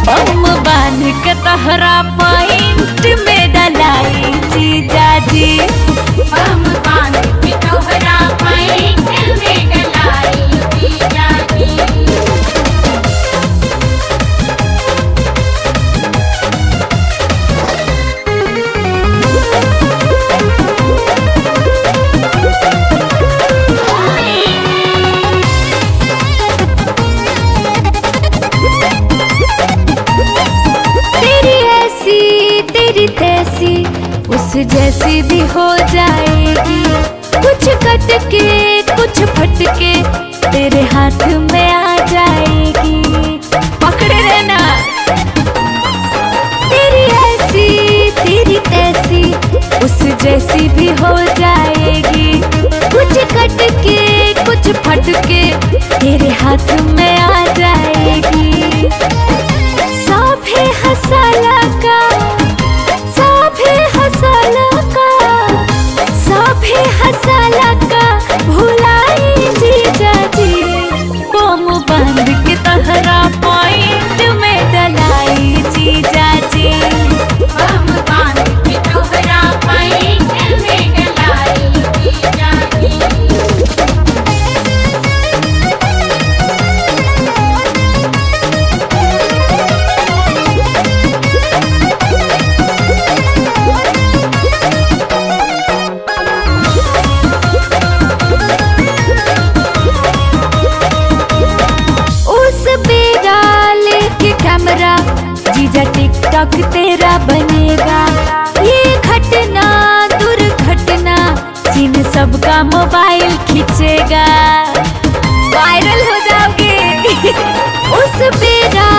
बम बांध के तहरा पॉइंट में डलाई जीजा जी। बम बांध के तोहरा पॉइंट में डलाई जीजा जी। तेरी तैसी उस जैसी भी हो जाएगी, कुछ कट के कुछ फट के तेरे हाथ में आ जाएगी, पकड़े रहना। तेरी ऐसी तेरी तैसी उस जैसी भी हो जाएगी, कुछ कट के कुछ फट के तेरे हाथ में आ जाएगी। सब है हसाला का, सब है हसाला का, सब है हसाला का भुलाई जीजा जी। बम बांध के तहरा पॉइंट में डलाई जीजा जी। बम बांध के तोहरा पॉइंट में डलाई जीजा जी। कैमरा जीजा टिकटॉक तेरा बनेगा, ये घटना दुर्घटना सीन सबका मोबाइल खींचेगा, वायरल हो जाओगे। उस बेरा